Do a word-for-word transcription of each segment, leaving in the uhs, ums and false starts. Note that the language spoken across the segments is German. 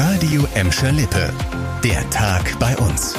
Radio Emscher Lippe. Der Tag bei uns.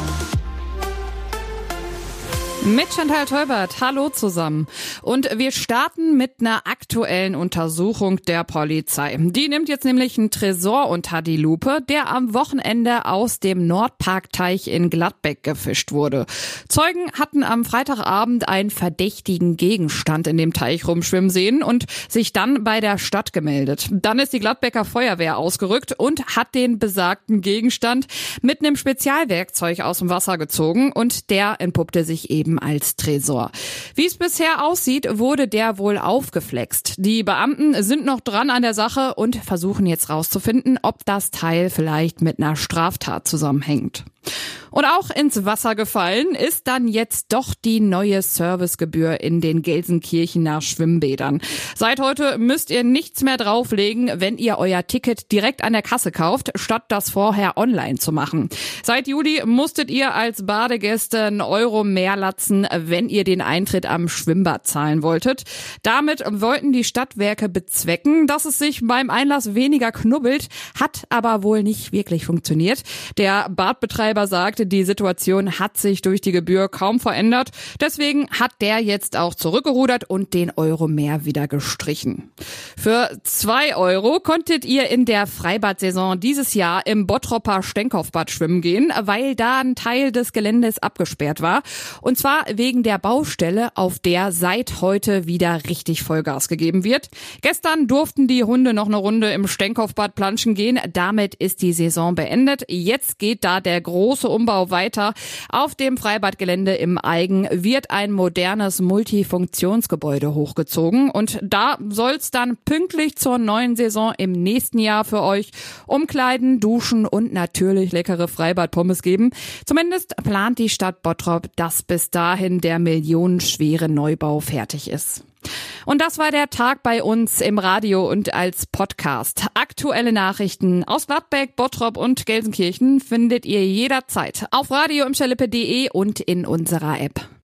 Mit Chantal Teubert, hallo zusammen. Und wir starten mit einer aktuellen Untersuchung der Polizei. Die nimmt jetzt nämlich einen Tresor unter die Lupe, der am Wochenende aus dem Nordparkteich in Gladbeck gefischt wurde. Zeugen hatten am Freitagabend einen verdächtigen Gegenstand in dem Teich rumschwimmen sehen und sich dann bei der Stadt gemeldet. Dann ist die Gladbecker Feuerwehr ausgerückt und hat den besagten Gegenstand mit einem Spezialwerkzeug aus dem Wasser gezogen und der entpuppte sich eben als Tresor. Wie es bisher aussieht, wurde der wohl aufgeflext. Die Beamten sind noch dran an der Sache und versuchen jetzt rauszufinden, ob das Teil vielleicht mit einer Straftat zusammenhängt. Und auch ins Wasser gefallen ist dann jetzt doch die neue Servicegebühr in den Gelsenkirchener Schwimmbädern. Seit heute müsst ihr nichts mehr drauflegen, wenn ihr euer Ticket direkt an der Kasse kauft, statt das vorher online zu machen. Seit Juli musstet ihr als Badegäste einen Euro mehr latzen, wenn ihr den Eintritt am Schwimmbad zahlen wolltet. Damit wollten die Stadtwerke bezwecken, dass es sich beim Einlass weniger knubbelt, hat aber wohl nicht wirklich funktioniert. Der Badbetreiber sagte, die Situation hat sich durch die Gebühr kaum verändert. Deswegen hat der jetzt auch zurückgerudert und den Euro mehr wieder gestrichen. Für zwei Euro konntet ihr in der Freibad-Saison dieses Jahr im Bottropper Stenkopfbad schwimmen gehen, weil da ein Teil des Geländes abgesperrt war. Und zwar wegen der Baustelle, auf der seit heute wieder richtig Vollgas gegeben wird. Gestern durften die Hunde noch eine Runde im Stenkopfbad planschen gehen. Damit ist die Saison beendet. Jetzt geht da der große Umbau weiter. Auf dem Freibadgelände im Aigen wird ein modernes Multifunktionsgebäude hochgezogen und da soll's dann pünktlich zur neuen Saison im nächsten Jahr für euch Umkleiden, Duschen und natürlich leckere Freibadpommes geben. Zumindest plant die Stadt Bottrop, dass bis dahin der millionenschwere Neubau fertig ist. Und das war der Tag bei uns im Radio und als Podcast. Aktuelle Nachrichten aus Gladbeck, Bottrop und Gelsenkirchen findet ihr jederzeit auf radio emscher lippe punkt de und in unserer App.